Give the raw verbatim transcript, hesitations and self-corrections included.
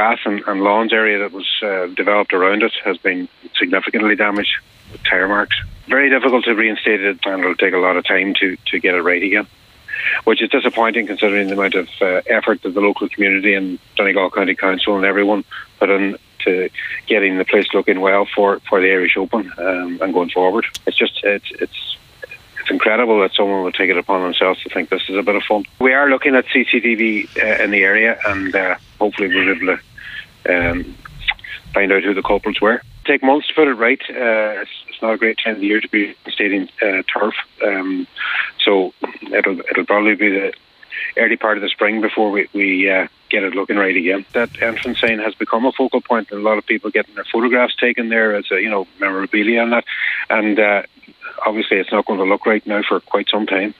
grass and, and lawns area that was uh, developed around it has been significantly damaged with tyre marks. Very difficult to reinstate it, and it'll take a lot of time to, to get it right again, which is disappointing considering the amount of uh, effort that the local community and Donegal County Council and everyone put in to getting the place looking well for, for the Irish Open um, and going forward. It's just it's it's it's incredible that someone would take it upon themselves to think this is a bit of fun. We are looking at C C T V uh, in the area, and uh, hopefully we'll be able to um, find out who the culprits were. Take months to put it right. Uh, it's, it's not a great time of the year to be instating uh, turf, um, so it'll it'll probably be the early part of the spring before we, we uh, get it looking right again. That entrance sign has become a focal point, and a lot of people getting their photographs taken there as a, you know, memorabilia and that. And uh, obviously, it's not going to look right now for quite some time.